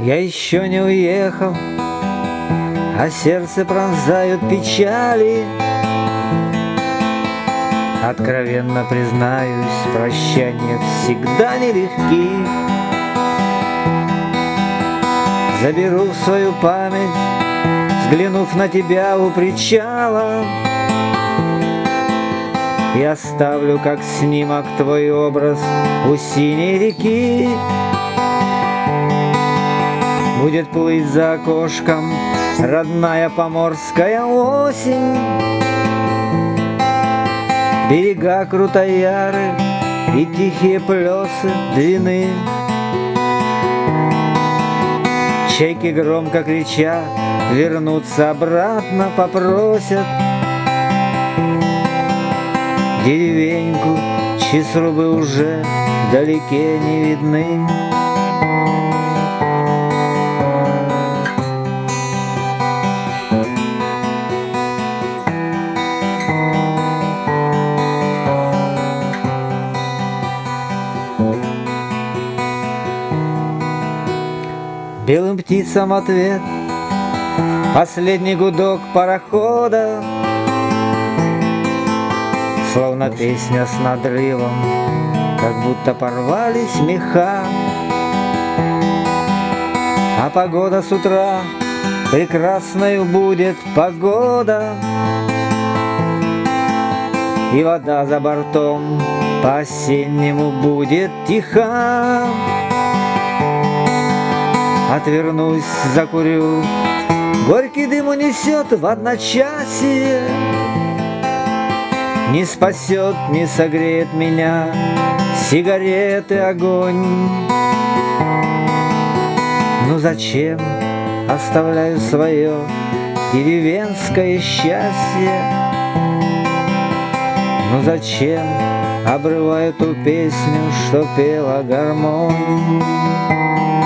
Я еще не уехал, а сердце пронзают печали. Откровенно признаюсь, прощания всегда нелегки. Заберу в свою память, взглянув на тебя у причала, и оставлю, как снимок, твой образ у синей реки. Будет плыть за окошком родная поморская осень, берега Крутояры и тихие плесы Двины. Чайки, громко крича, вернуться обратно попросят деревеньку, чьи срубы уже вдалеке не видны. Белым птицам ответ, последний гудок парохода, словно песня с надрывом, как будто порвались меха. А погода с утра прекрасною будет погода, и вода за бортом по-осеннему будет тиха. Отвернусь, закурю, горький дым унесет в одночасье. Не спасет, не согреет меня сигареты огонь. Ну зачем оставляю свое деревенское счастье? Ну зачем обрываю ту песню, что пела гармонь?